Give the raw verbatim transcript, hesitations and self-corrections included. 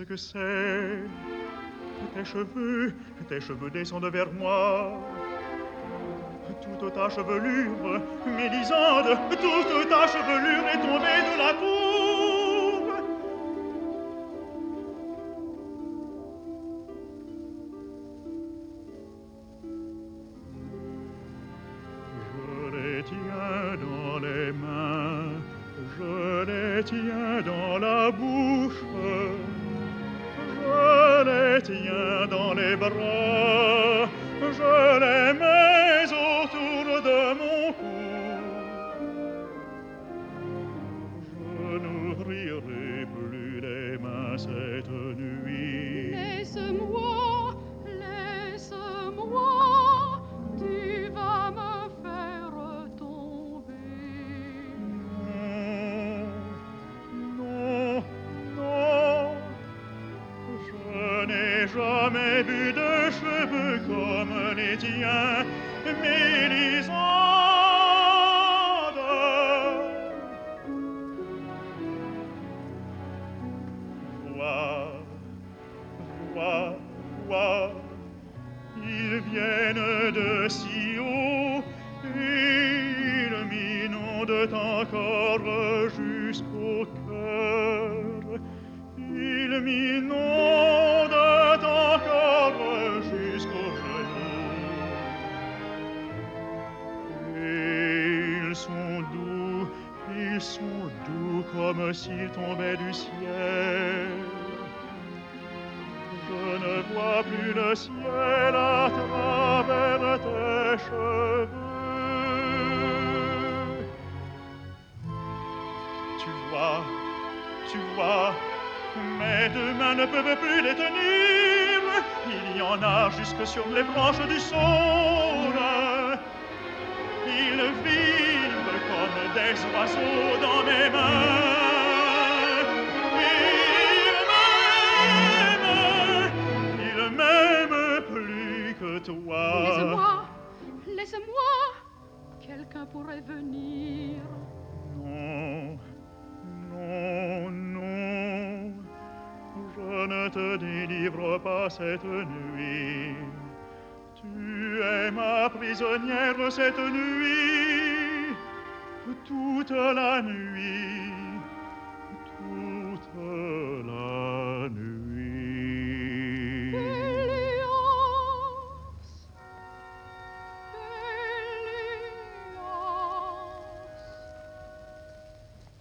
que c'est. Tes cheveux, tes cheveux descendent vers moi. Toute ta chevelure, Mélisande, toute ta chevelure est tombée de la tour. Je les tiens dans les mains, je les tiens dans la bouche. Je les tiens dans les bras, je les mets autour de mon cou. Je n'ouvrirai plus les mains cette nuit. Laisse-moi, laisse-moi, tu vas me faire tomber. Non, non, non. Je n'ai jamais vu de cheveux comme les tiens, Mélisande. Vois, vois, vois, ils viennent de si haut, et ils m'inondent encore jusqu'au cœur. Ils m'inondent encore jusqu'aux genoux. Et ils sont doux, ils sont doux comme s'ils tombaient du ciel. Je ne vois plus le ciel à travers tes cheveux. Tu vois, tu vois, mes deux mains ne peuvent plus les tenir. Il y en a jusque sur les branches du saule. Ils vivent comme des oiseaux dans mes mains. Ils m'aiment, ils m'aiment plus que toi. Laisse-moi, laisse-moi, quelqu'un pourrait venir. Non, non, non, je ne te délivre pas cette nuit. Tu es ma prisonnière cette nuit, toute la nuit.